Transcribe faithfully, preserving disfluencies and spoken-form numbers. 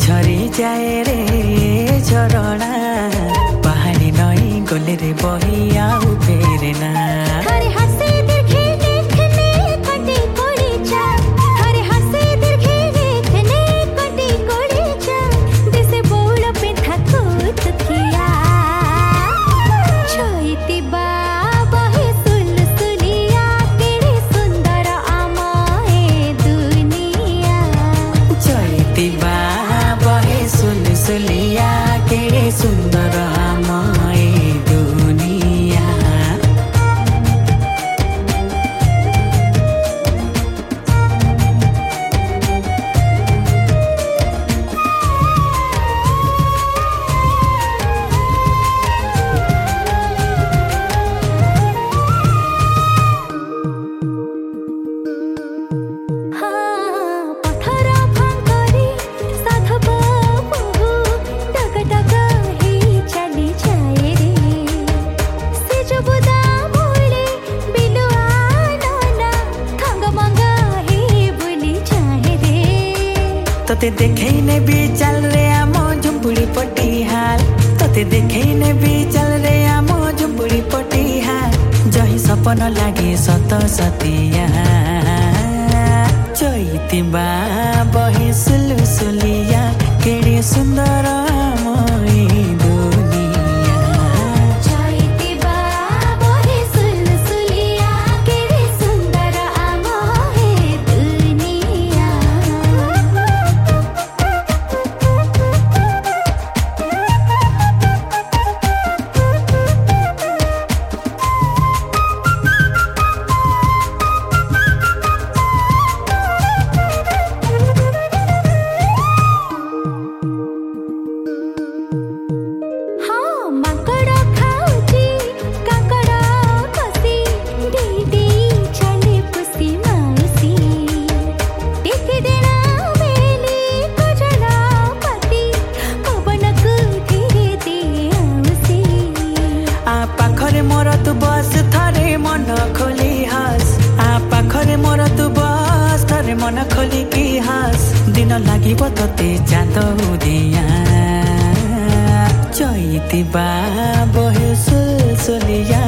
झरी जाए रे झरणा पहाड़ी नई गले रे बही आउ फेरे ना खरे हसे दिखे देखने कटी कोड़ी चा खरे हसे दिखे देखने कटी कोड़ी चा दिसे बोल पे थको तकिया छोईती बा बहे सुलसुलिया केड़े सुंदर आमाए दुनिया छोईती बा बहे सुलसुलिया केड़े सुंदर आमाए दुनिया तोते देखैने भी चल रे आमो झुम्पुड़ी पटी हाल तोते देखैने भी चल रे आमो झुम्पुड़ी पटी हाल जही सपन लागे सत सतिया चैती बा बहे सुलसुलिया केड़े सुंदर आमोई दुनिया चैती बा बहे सुलसुलिया केड़े सुंदर आमोई दुनिया मोर तू बस थरे मन खोली हस आ पाखरे मोर तू बस थरे मन खोली की हस दिन लागिब तोते चाँद उदिया चैती बा बहे सुलसुलिया